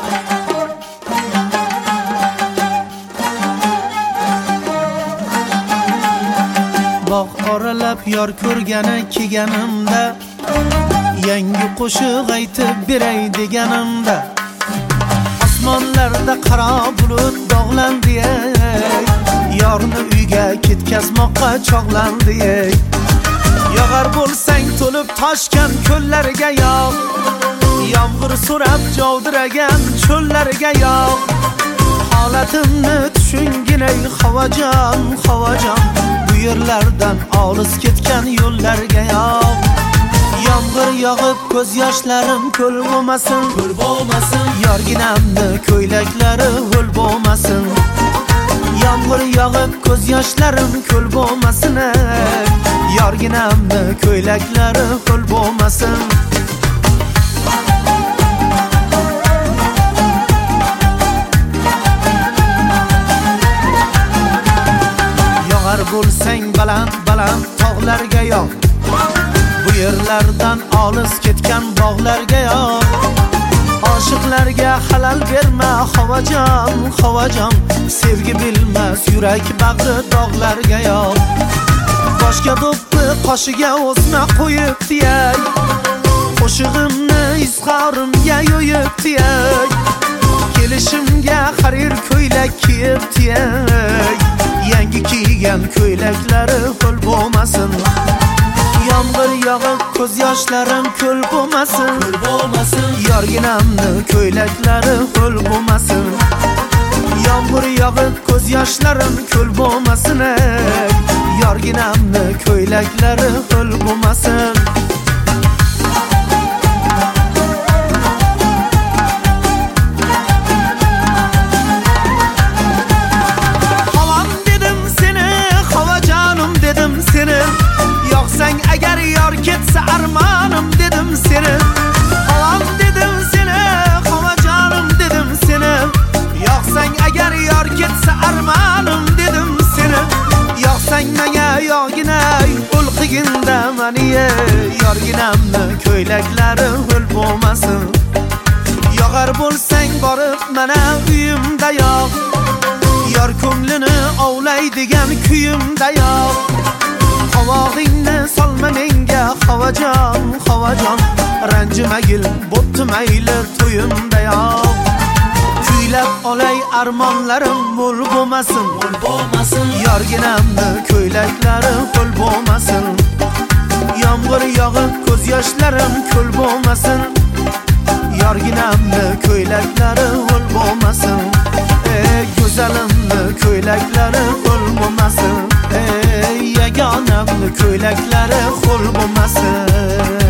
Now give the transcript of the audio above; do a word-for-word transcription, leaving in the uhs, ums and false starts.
Bog' oralab yor ko'rgani kelganimda, yangi qo'shiq aytib beray deganimda, osmonlarda qaro bulut dog'landi, yorni uyga ketkazmoqqa chog'landi. Yog'ar bo'lsang to'lib toshgan ko'llarga yog', yomg'ir so'rab jovdiragan cho'llarga yog'. Holatimni tushungina havojon, havojon, bu yerlardan olis ketgan yo'llarga yog'. Yomg'ir yog'ib ko'z yoshlarim ko'l bo'lmasin, ko'l bo'lmasin. Yorginamni ko'ylaklari ho'l bo'lmasin. Yomg'ir yog'ib ko'z yoshlarim ko'l bo'lmasin. Yorginamni ko'ylaklari ho'l bo'lmasin. Yog'ar bo'lsang baland baland tog'larga yog', bu yerlardan olis ketgan bog'larga yog'. Oshiqlarga halal berma havojon, havojon, sevgi bilmas yurak bag'ri dog'larga yog'. Boshga do'ppi qoshiga o'sma qo'yib tiyay, qo'shig'imni izhorimga yo'yib tiyay, kelishimga xarir ko'ylak kiyib tiyay. Yangi kiygan ko'ylaklari ho'l bo'lmasin. Yomg'ir yog'ib ko'z yoshlarim ko'l bo'lmasin, ko'l bo'lmasin. Yorginamni ko'ylaklari ho'l bo'lmasin. Yomg'ir yog'ib ko'z yoshlarim ko'l bo'lmasin. Yorginamni ko'ylaklari ho'l bo'lmasin. Havom dedim seni, havojonim dedim seni. Yo'qsang agar yor ketsa armonim dedim seni. Havom dedim seni, havojonim dedim seni. Yo'qsang agar yor ketsa armonim dedim seni. Yo'qsang menga yo'g'inay ulqiginda mani, yorginamni ko'ylaklari ho'l bo'lmasin. Yog'ar bo'lsang borib mana uyimda yo'q, yor ko'nglini ovlaydigan kuyimda yo'q. Qovog'ingni solma menga havojon, havojon, ranjimagil bo'pti mayli to'yimda yo'q. Kuylab olay armonlarim mo'l bo'lmasin, mo'l bo'lmasin. Yorginamni ko'ylaklari ho'l bo'lmasin. Yomg'ir yog'ib ko'z yoshlarim ko'l bo'lmasin. Yorginamni ko'ylaklari ho'l bo'lmasin. Ey go'zalimni ko'ylaklari ho'l bo'lmasin. Ey yagonamni ko'ylaklari ho'l bo'lmasin.